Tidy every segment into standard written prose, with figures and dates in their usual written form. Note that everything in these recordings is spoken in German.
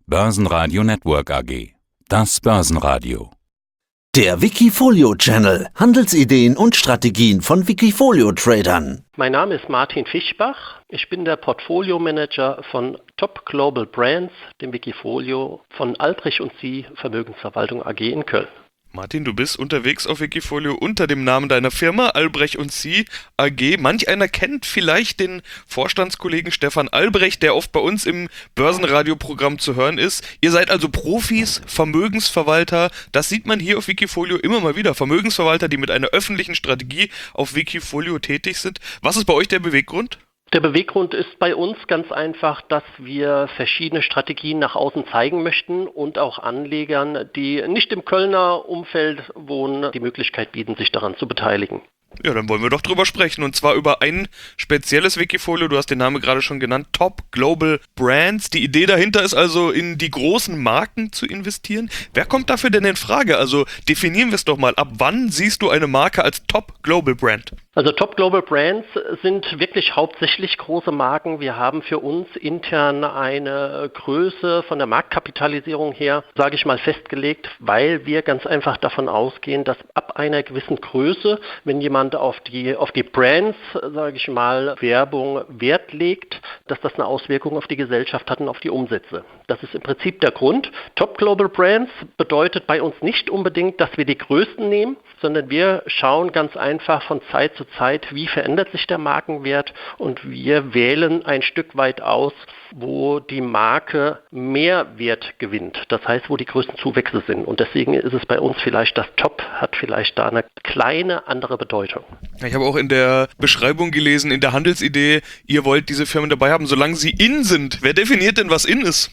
Börsenradio Network AG. Das Börsenradio. Der Wikifolio Channel. Handelsideen und Strategien von Wikifolio-Tradern. Mein Name ist Martin Fischbach. Ich bin der Portfolio-Manager von Top Global Brands, dem Wikifolio von Albrecht & Sie Vermögensverwaltung AG in Köln. Martin, du bist unterwegs auf Wikifolio unter dem Namen deiner Firma, Albrecht & Sie AG. Manch einer kennt vielleicht den Vorstandskollegen Stefan Albrecht, der oft bei uns im Börsenradioprogramm zu hören ist. Ihr seid also Profis, Vermögensverwalter. Das sieht man hier auf Wikifolio immer mal wieder. Vermögensverwalter, die mit einer öffentlichen Strategie auf Wikifolio tätig sind. Was ist bei euch der Beweggrund? Der Beweggrund ist bei uns ganz einfach, dass wir verschiedene Strategien nach außen zeigen möchten und auch Anlegern, die nicht im Kölner Umfeld wohnen, die Möglichkeit bieten, sich daran zu beteiligen. Ja, dann wollen wir doch drüber sprechen, und zwar über ein spezielles Wikifolio, du hast den Namen gerade schon genannt, Top Global Brands. Die Idee dahinter ist also, in die großen Marken zu investieren. Wer kommt dafür denn in Frage? Also definieren wir es doch mal. Ab wann siehst du eine Marke als Top Global Brand? Also Top Global Brands sind wirklich hauptsächlich große Marken. Wir haben für uns intern eine Größe von der Marktkapitalisierung her, sage ich mal, festgelegt, weil wir ganz einfach davon ausgehen, dass ab einer gewissen Größe, wenn jemand auf die Brands, sage ich mal, Werbung Wert legt, dass das eine Auswirkung auf die Gesellschaft hat und auf die Umsätze. Das ist im Prinzip der Grund. Top Global Brands bedeutet bei uns nicht unbedingt, dass wir die Größten nehmen, sondern wir schauen ganz einfach von Zeit zu Zeit, wie verändert sich der Markenwert, und wir wählen ein Stück weit aus, wo die Marke mehr Wert gewinnt. Das heißt, wo die größten Zuwächse sind. Und deswegen ist es bei uns vielleicht, das Top hat vielleicht da eine kleine andere Bedeutung. Ich habe auch in der Beschreibung gelesen, in der Handelsidee, ihr wollt diese Firmen dabei haben, solange sie in sind. Wer definiert denn, was in ist?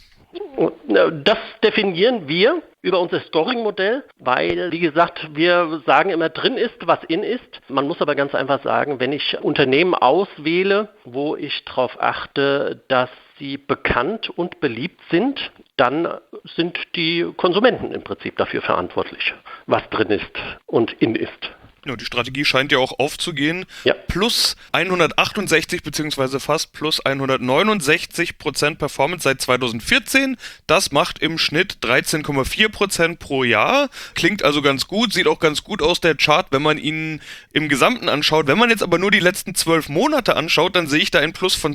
Das definieren wir über unser Scoring-Modell, weil, wie gesagt, wir sagen immer, drin ist, was in ist. Man muss aber ganz einfach sagen, wenn ich Unternehmen auswähle, wo ich darauf achte, dass sie bekannt und beliebt sind, dann sind die Konsumenten im Prinzip dafür verantwortlich, was drin ist und in ist. Ja, die Strategie scheint ja auch aufzugehen. Ja. Plus 168 bzw. fast plus 169% Performance seit 2014. Das macht im Schnitt 13,4% pro Jahr. Klingt also ganz gut, sieht auch ganz gut aus, der Chart, wenn man ihn im Gesamten anschaut. Wenn man jetzt aber nur die letzten 12 Monate anschaut, dann sehe ich da ein Plus von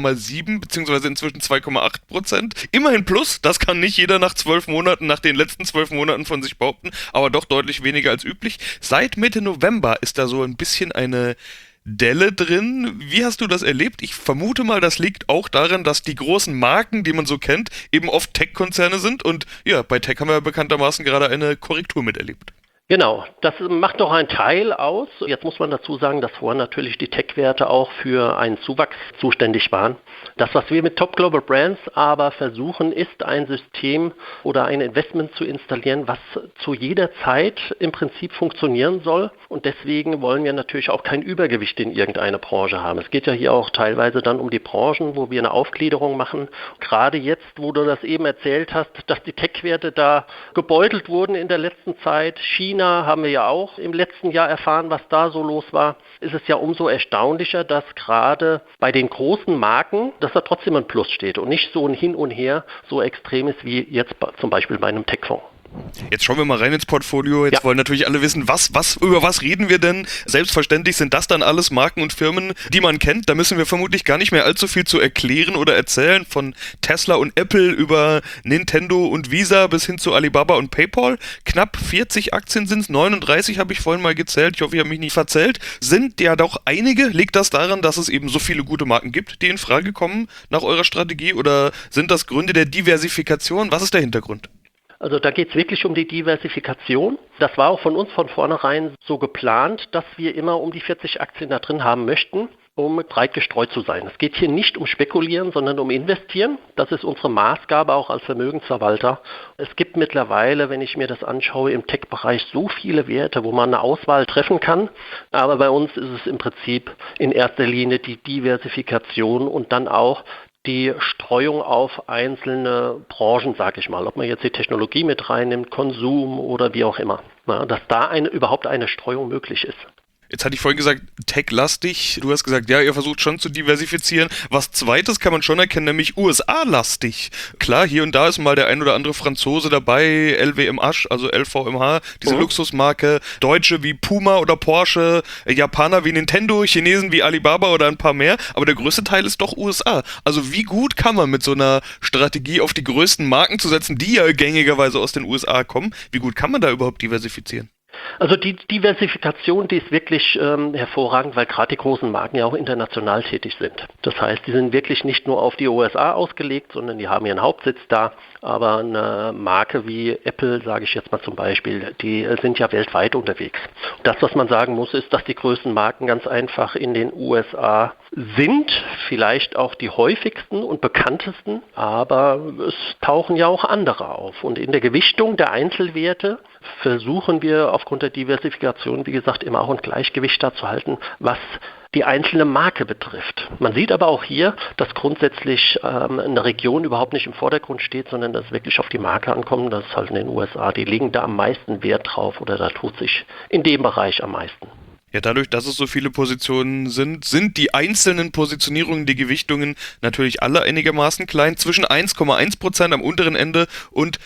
2,7 bzw. inzwischen 2,8%. Immerhin Plus, das kann nicht jeder nach den letzten 12 Monaten von sich behaupten, aber doch deutlich weniger als üblich. Seit Mitte November ist da so ein bisschen eine Delle drin. Wie hast du das erlebt? Ich vermute mal, das liegt auch daran, dass die großen Marken, die man so kennt, eben oft Tech-Konzerne sind, und ja, bei Tech haben wir bekanntermaßen gerade eine Korrektur miterlebt. Genau, das macht doch einen Teil aus. Jetzt muss man dazu sagen, dass vorher natürlich die Tech-Werte auch für einen Zuwachs zuständig waren. Das, was wir mit Top Global Brands aber versuchen, ist ein System oder ein Investment zu installieren, was zu jeder Zeit im Prinzip funktionieren soll. Und deswegen wollen wir natürlich auch kein Übergewicht in irgendeine Branche haben. Es geht ja hier auch teilweise dann um die Branchen, wo wir eine Aufgliederung machen. Gerade jetzt, wo du das eben erzählt hast, dass die Tech-Werte da gebeutelt wurden in der letzten Zeit, China haben wir ja auch im letzten Jahr erfahren, was da so los war, ist es ja umso erstaunlicher, dass gerade bei den großen Marken, dass da trotzdem ein Plus steht und nicht so ein Hin und Her so extrem ist wie jetzt zum Beispiel bei einem Tech-Fonds. Jetzt schauen wir mal rein ins Portfolio. Jetzt wollen natürlich alle wissen, über was reden wir denn? Selbstverständlich sind das dann alles Marken und Firmen, die man kennt. Da müssen wir vermutlich gar nicht mehr allzu viel zu erklären oder erzählen. Von Tesla und Apple über Nintendo und Visa bis hin zu Alibaba und PayPal. Knapp 40 Aktien sind es, 39 habe ich vorhin mal gezählt. Ich hoffe, ich habe mich nicht verzählt. Sind ja doch einige. Liegt das daran, dass es eben so viele gute Marken gibt, die in Frage kommen nach eurer Strategie? Oder sind das Gründe der Diversifikation? Was ist der Hintergrund? Also da geht es wirklich um die Diversifikation. Das war auch von uns von vornherein so geplant, dass wir immer um die 40 Aktien da drin haben möchten, um breit gestreut zu sein. Es geht hier nicht um Spekulieren, sondern um Investieren. Das ist unsere Maßgabe auch als Vermögensverwalter. Es gibt mittlerweile, wenn ich mir das anschaue, im Tech-Bereich so viele Werte, wo man eine Auswahl treffen kann. Aber bei uns ist es im Prinzip in erster Linie die Diversifikation und dann auch die Streuung auf einzelne Branchen, sage ich mal, ob man jetzt die Technologie mit reinnimmt, Konsum oder wie auch immer, dass da überhaupt eine Streuung möglich ist. Jetzt hatte ich vorhin gesagt, tech-lastig. Du hast gesagt, ja, ihr versucht schon zu diversifizieren. Was Zweites kann man schon erkennen, nämlich USA-lastig. Klar, hier und da ist mal der ein oder andere Franzose dabei, LWMH, also LVMH, diese Luxusmarke. Deutsche wie Puma oder Porsche, Japaner wie Nintendo, Chinesen wie Alibaba oder ein paar mehr. Aber der größte Teil ist doch USA. Also wie gut kann man mit so einer Strategie auf die größten Marken zu setzen, die ja gängigerweise aus den USA kommen, wie gut kann man da überhaupt diversifizieren? Also die Diversifikation, die ist wirklich hervorragend, weil gerade die großen Marken ja auch international tätig sind. Das heißt, die sind wirklich nicht nur auf die USA ausgelegt, sondern die haben ihren Hauptsitz da. Aber eine Marke wie Apple, sage ich jetzt mal zum Beispiel, die sind ja weltweit unterwegs. Das, was man sagen muss, ist, dass die größten Marken ganz einfach in den USA sind, vielleicht auch die häufigsten und bekanntesten, aber es tauchen ja auch andere auf. Und in der Gewichtung der Einzelwerte versuchen wir aufgrund der Diversifikation, wie gesagt, immer auch ein Gleichgewicht da zu halten, was die einzelne Marke betrifft. Man sieht aber auch hier, dass grundsätzlich eine Region überhaupt nicht im Vordergrund steht, sondern dass es wirklich auf die Marke ankommt. Das ist halt in den USA. Die legen da am meisten Wert drauf oder da tut sich in dem Bereich am meisten. Ja, dadurch, dass es so viele Positionen sind die einzelnen Positionierungen, die Gewichtungen natürlich alle einigermaßen klein. Zwischen 1,1% am unteren Ende und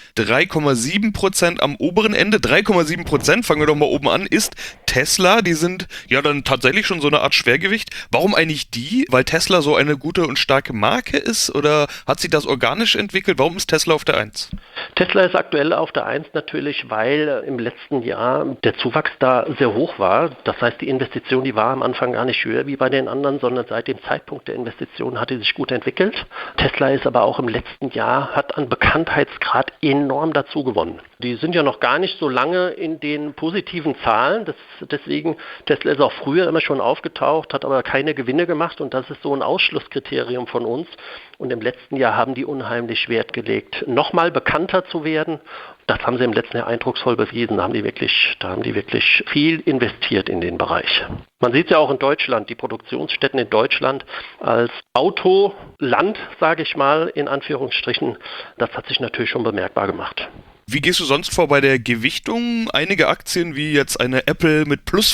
3,7% am oberen Ende. 3,7%, fangen wir doch mal oben an, ist Tesla. Die sind ja dann tatsächlich schon so eine Art Schwergewicht. Warum eigentlich die? Weil Tesla so eine gute und starke Marke ist? Oder hat sich das organisch entwickelt? Warum ist Tesla auf der 1? Tesla ist aktuell auf der 1 natürlich, weil im letzten Jahr der Zuwachs da sehr hoch war. Das heißt, die Investition, die war am Anfang gar nicht höher wie bei den anderen, sondern seit dem Zeitpunkt der Investition hat die sich gut entwickelt. Tesla ist aber auch im letzten Jahr, hat an Bekanntheitsgrad enorm dazu gewonnen. Die sind ja noch gar nicht so lange in den positiven Zahlen, deswegen, Tesla ist auch früher immer schon aufgetaucht, hat aber keine Gewinne gemacht und das ist so ein Ausschlusskriterium von uns. Und im letzten Jahr haben die unheimlich Wert gelegt, nochmal bekannter zu werden. Das haben sie im letzten Jahr eindrucksvoll bewiesen. Da haben die wirklich viel investiert in den Bereich. Man sieht es ja auch in Deutschland, die Produktionsstätten in Deutschland als Autoland, sage ich mal, in Anführungsstrichen, das hat sich natürlich schon bemerkbar gemacht. Wie gehst du sonst vor bei der Gewichtung? Einige Aktien, wie jetzt eine Apple mit plus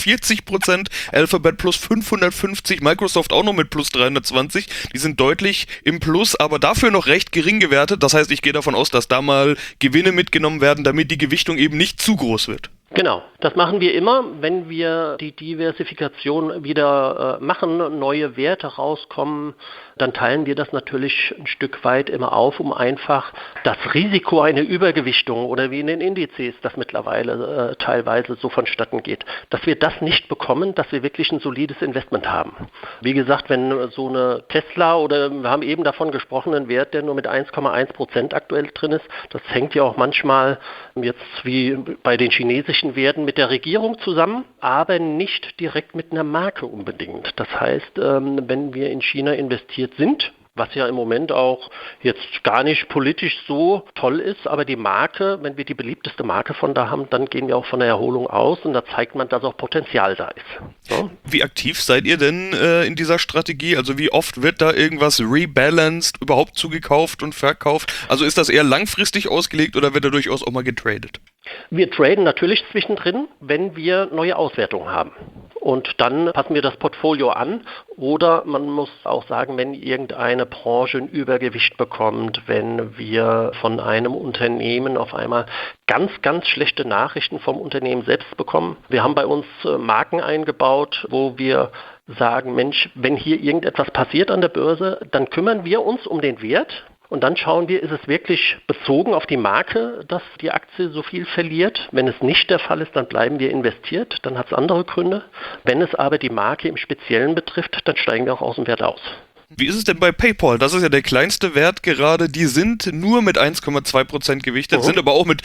440%, Alphabet plus 550, Microsoft auch noch mit plus 320, die sind deutlich im Plus, aber dafür noch recht gering gewertet. Das heißt, ich gehe davon aus, dass da mal Gewinne mitgenommen werden, damit die Gewichtung eben nicht zu groß wird. Genau, das machen wir immer, wenn wir die Diversifikation wieder machen, neue Werte rauskommen, dann teilen wir das natürlich ein Stück weit immer auf, um einfach das Risiko einer Übergewichtung oder wie in den Indizes das mittlerweile teilweise so vonstatten geht, dass wir das nicht bekommen, dass wir wirklich ein solides Investment haben. Wie gesagt, wenn so eine Tesla oder wir haben eben davon gesprochen, ein Wert, der nur mit 1,1% aktuell drin ist, das hängt ja auch manchmal jetzt wie bei den chinesischen Werten mit der Regierung zusammen, aber nicht direkt mit einer Marke unbedingt. Das heißt, wenn wir in China investiert sind, was ja im Moment auch jetzt gar nicht politisch so toll ist, aber die Marke, wenn wir die beliebteste Marke von da haben, dann gehen wir auch von der Erholung aus und da zeigt man, dass auch Potenzial da ist. So. Wie aktiv seid ihr denn in dieser Strategie? Also wie oft wird da irgendwas rebalanced, überhaupt zugekauft und verkauft? Also ist das eher langfristig ausgelegt oder wird da durchaus auch mal getradet? Wir traden natürlich zwischendrin, wenn wir neue Auswertungen haben. Und dann passen wir das Portfolio an. Oder man muss auch sagen, wenn irgendeine Branche ein Übergewicht bekommt, wenn wir von einem Unternehmen auf einmal ganz, ganz schlechte Nachrichten vom Unternehmen selbst bekommen. Wir haben bei uns Marken eingebaut, wo wir sagen, Mensch, wenn hier irgendetwas passiert an der Börse, dann kümmern wir uns um den Wert. Und dann schauen wir, ist es wirklich bezogen auf die Marke, dass die Aktie so viel verliert? Wenn es nicht der Fall ist, dann bleiben wir investiert, dann hat es andere Gründe. Wenn es aber die Marke im Speziellen betrifft, dann steigen wir auch aus dem Wert aus. Wie ist es denn bei PayPal? Das ist ja der kleinste Wert gerade. Die sind nur mit 1,2% gewichtet, sind aber auch mit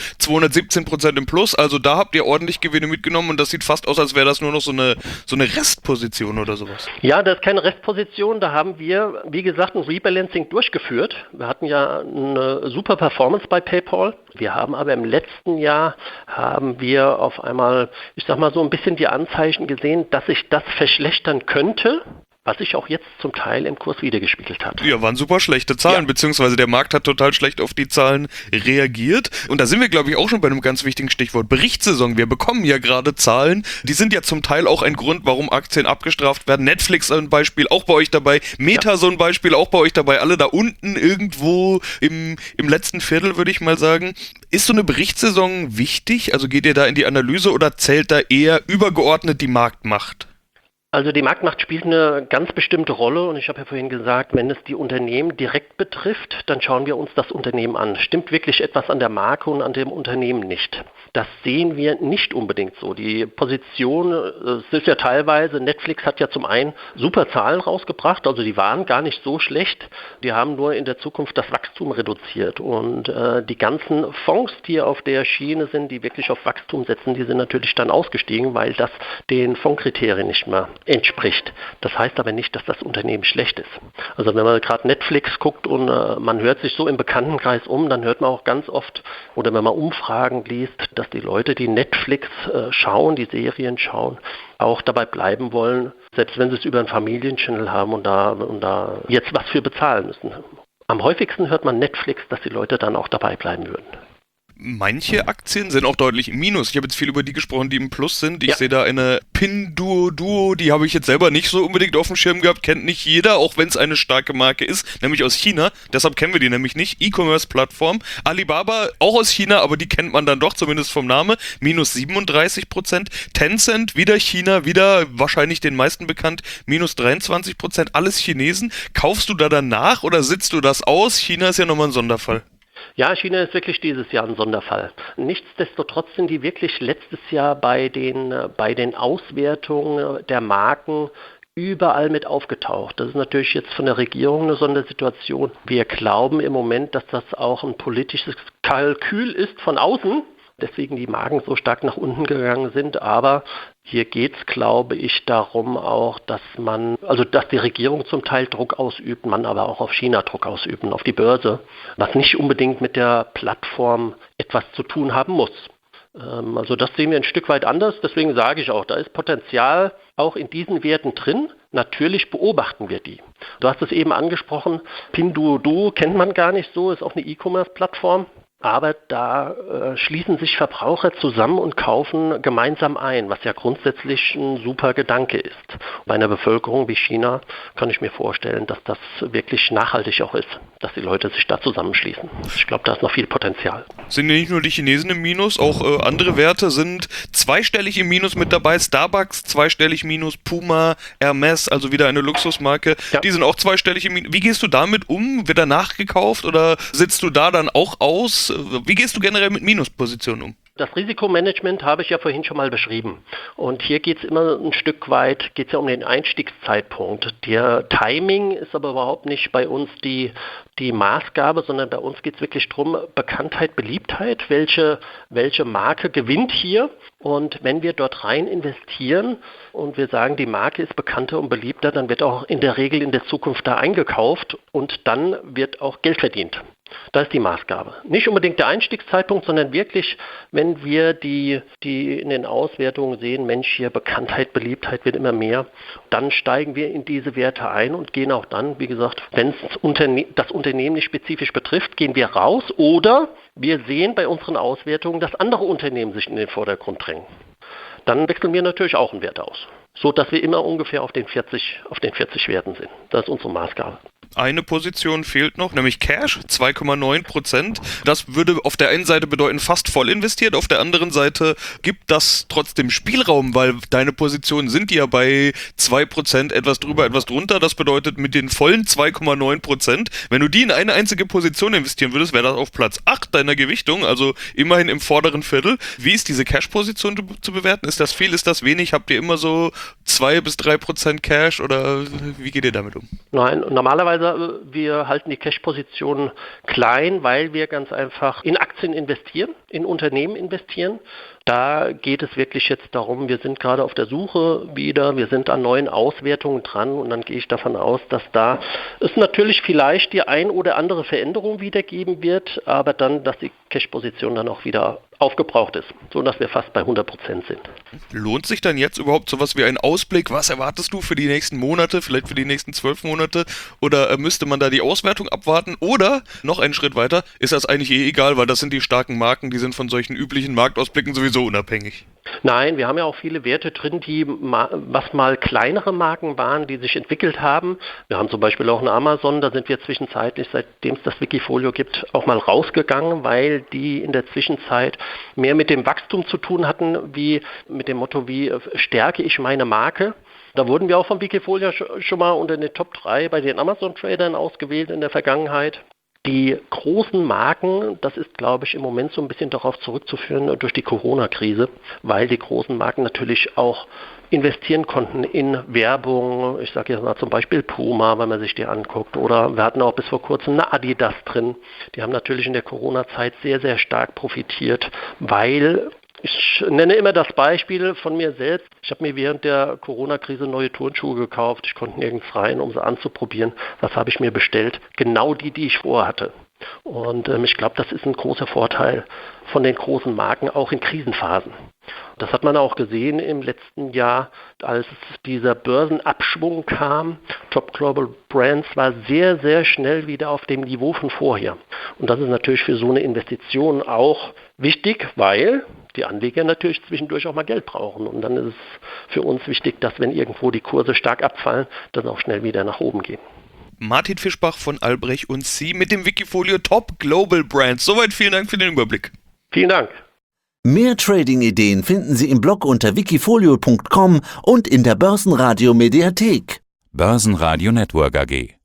217% im Plus. Also da habt ihr ordentlich Gewinne mitgenommen und das sieht fast aus, als wäre das nur noch so eine Restposition oder sowas. Ja, das ist keine Restposition. Da haben wir, wie gesagt, ein Rebalancing durchgeführt. Wir hatten ja eine super Performance bei PayPal. Wir haben aber im letzten Jahr auf einmal, ich sag mal so ein bisschen die Anzeichen gesehen, dass sich das verschlechtern könnte. was sich auch jetzt zum Teil im Kurs wiedergespiegelt hat. Ja, waren super schlechte Zahlen, beziehungsweise der Markt hat total schlecht auf die Zahlen reagiert. Und da sind wir, glaube ich, auch schon bei einem ganz wichtigen Stichwort: Berichtssaison. Wir bekommen ja gerade Zahlen, die sind ja zum Teil auch ein Grund, warum Aktien abgestraft werden. Netflix ein Beispiel, auch bei euch dabei. Meta so ein Beispiel, auch bei euch dabei. Alle da unten irgendwo im letzten Viertel, würde ich mal sagen. Ist so eine Berichtssaison wichtig? Also geht ihr da in die Analyse oder zählt da eher übergeordnet die Marktmacht? Also die Marktmacht spielt eine ganz bestimmte Rolle und ich habe ja vorhin gesagt, wenn es die Unternehmen direkt betrifft, dann schauen wir uns das Unternehmen an. Stimmt wirklich etwas an der Marke und an dem Unternehmen nicht? Das sehen wir nicht unbedingt so. Die Position, es ist ja teilweise, Netflix hat ja zum einen super Zahlen rausgebracht, also die waren gar nicht so schlecht, die haben nur in der Zukunft das Wachstum reduziert und die ganzen Fonds, die auf der Schiene sind, die wirklich auf Wachstum setzen, die sind natürlich dann ausgestiegen, weil das den Fondskriterien nicht mehr entspricht. Das heißt aber nicht, dass das Unternehmen schlecht ist. Also wenn man gerade Netflix guckt und man hört sich so im Bekanntenkreis um, dann hört man auch ganz oft, oder wenn man Umfragen liest, dass die Leute, die Netflix schauen, die Serien schauen, auch dabei bleiben wollen, selbst wenn sie es über einen Familienchannel haben und da jetzt was für bezahlen müssen. Am häufigsten hört man Netflix, dass die Leute dann auch dabei bleiben würden. Manche Aktien sind auch deutlich im Minus. Ich habe jetzt viel über die gesprochen, die im Plus sind. Ich sehe da eine Pinduoduo, die habe ich jetzt selber nicht so unbedingt auf dem Schirm gehabt, kennt nicht jeder, auch wenn es eine starke Marke ist, nämlich aus China. Deshalb kennen wir die nämlich nicht. E-Commerce-Plattform. Alibaba, auch aus China, aber die kennt man dann doch, zumindest vom Namen. Minus 37%. Tencent, wieder China, wieder wahrscheinlich den meisten bekannt, minus 23%. Alles Chinesen. Kaufst du da danach oder sitzt du das aus? China ist ja nochmal ein Sonderfall. Ja, China ist wirklich dieses Jahr ein Sonderfall. Nichtsdestotrotz sind die wirklich letztes Jahr bei den Auswertungen der Marken überall mit aufgetaucht. Das ist natürlich jetzt von der Regierung eine Sondersituation. Wir glauben im Moment, dass das auch ein politisches Kalkül ist von außen, deswegen die Marken so stark nach unten gegangen sind, aber hier geht es, glaube ich, darum auch, dass die Regierung zum Teil Druck ausübt, man aber auch auf China Druck ausübt, auf die Börse, was nicht unbedingt mit der Plattform etwas zu tun haben muss. Also das sehen wir ein Stück weit anders, deswegen sage ich auch, da ist Potenzial auch in diesen Werten drin. Natürlich beobachten wir die. Du hast es eben angesprochen, Pinduoduo kennt man gar nicht so, ist auch eine E-Commerce-Plattform. Aber da schließen sich Verbraucher zusammen und kaufen gemeinsam ein, was ja grundsätzlich ein super Gedanke ist. Bei einer Bevölkerung wie China kann ich mir vorstellen, dass das wirklich nachhaltig auch ist, dass die Leute sich da zusammenschließen. Ich glaube, da ist noch viel Potenzial. Sind ja nicht nur die Chinesen im Minus, auch andere Werte sind zweistellig im Minus mit dabei. Starbucks zweistellig Minus, Puma, Hermes, also wieder eine Luxusmarke, die sind auch zweistellig im Minus. Wie gehst du damit um? Wird da nachgekauft oder sitzt du da dann auch aus? Wie gehst du generell mit Minuspositionen um? Das Risikomanagement habe ich ja vorhin schon mal beschrieben. Und hier geht es immer ein Stück weit, geht es ja um den Einstiegszeitpunkt. Der Timing ist aber überhaupt nicht bei uns die Maßgabe, sondern bei uns geht es wirklich darum, Bekanntheit, Beliebtheit, welche Marke gewinnt hier. Und wenn wir dort rein investieren und wir sagen, die Marke ist bekannter und beliebter, dann wird auch in der Regel in der Zukunft da eingekauft und dann wird auch Geld verdient. Das ist die Maßgabe. Nicht unbedingt der Einstiegszeitpunkt, sondern wirklich, wenn wir die in den Auswertungen sehen, Mensch, hier Bekanntheit, Beliebtheit wird immer mehr, dann steigen wir in diese Werte ein und gehen auch dann, wie gesagt, wenn es das Unternehmen nicht spezifisch betrifft, gehen wir raus oder wir sehen bei unseren Auswertungen, dass andere Unternehmen sich in den Vordergrund drängen. Dann wechseln wir natürlich auch einen Wert aus, so dass wir immer ungefähr auf den 40 Werten sind. Das ist unsere Maßgabe. Eine Position fehlt noch, nämlich Cash, 2,9%. Das würde auf der einen Seite bedeuten, fast voll investiert, auf der anderen Seite gibt das trotzdem Spielraum, weil deine Positionen sind ja bei 2%, etwas drüber, etwas drunter. Das bedeutet, mit den vollen 2,9%, wenn du die in eine einzige Position investieren würdest, wäre das auf Platz 8 deiner Gewichtung, also immerhin im vorderen Viertel. Wie ist diese Cash-Position zu bewerten? Ist das viel, ist das wenig? Habt ihr immer so 2-3% Cash oder wie geht ihr damit um? Nein, normalerweise wir halten die Cash-Position klein, weil wir ganz einfach in Aktien investieren, in Unternehmen investieren. Da geht es wirklich jetzt darum, wir sind gerade auf der Suche wieder, wir sind an neuen Auswertungen dran und dann gehe ich davon aus, dass da es natürlich vielleicht die ein oder andere Veränderung wiedergeben wird, aber dann, dass die Cash-Position dann auch wieder aufgebraucht ist, sodass wir fast bei 100% sind. Lohnt sich dann jetzt überhaupt sowas wie ein Ausblick? Was erwartest du für die nächsten Monate, vielleicht für die nächsten 12 Monate? Oder müsste man da die Auswertung abwarten? Oder, noch einen Schritt weiter, ist das eigentlich egal, weil das sind die starken Marken, die sind von solchen üblichen Marktausblicken sowieso unabhängig? Nein, wir haben ja auch viele Werte drin, die was mal kleinere Marken waren, die sich entwickelt haben. Wir haben zum Beispiel auch eine Amazon, da sind wir zwischenzeitlich, seitdem es das Wikifolio gibt, auch mal rausgegangen, weil die in der Zwischenzeit mehr mit dem Wachstum zu tun hatten, wie mit dem Motto, wie stärke ich meine Marke. Da wurden wir auch vom Wikifolio schon mal unter den Top 3 bei den Amazon-Tradern ausgewählt in der Vergangenheit. Die großen Marken, das ist, glaube ich, im Moment so ein bisschen darauf zurückzuführen durch die Corona-Krise, weil die großen Marken natürlich auch investieren konnten in Werbung. Ich sage jetzt mal zum Beispiel Puma, wenn man sich die anguckt. Oder wir hatten auch bis vor kurzem eine Adidas drin. Die haben natürlich in der Corona-Zeit sehr, sehr stark profitiert, weil... Ich nenne immer das Beispiel von mir selbst. Ich habe mir während der Corona-Krise neue Turnschuhe gekauft. Ich konnte nirgends rein, um sie anzuprobieren. Was habe ich mir bestellt? Genau die ich vorhatte. Und ich glaube, das ist ein großer Vorteil von den großen Marken, auch in Krisenphasen. Das hat man auch gesehen im letzten Jahr, als dieser Börsenabschwung kam. Top Global Brands war sehr, sehr schnell wieder auf dem Niveau von vorher. Und das ist natürlich für so eine Investition auch wichtig, weil die Anleger natürlich zwischendurch auch mal Geld brauchen. Und dann ist es für uns wichtig, dass wenn irgendwo die Kurse stark abfallen, dann auch schnell wieder nach oben gehen. Martin Fischbach von Albrecht & Sie mit dem Wikifolio Top Global Brands. Soweit, vielen Dank für den Überblick. Vielen Dank. Mehr Trading-Ideen finden Sie im Blog unter wikifolio.com und in der Börsenradio Mediathek. Börsenradio Network AG.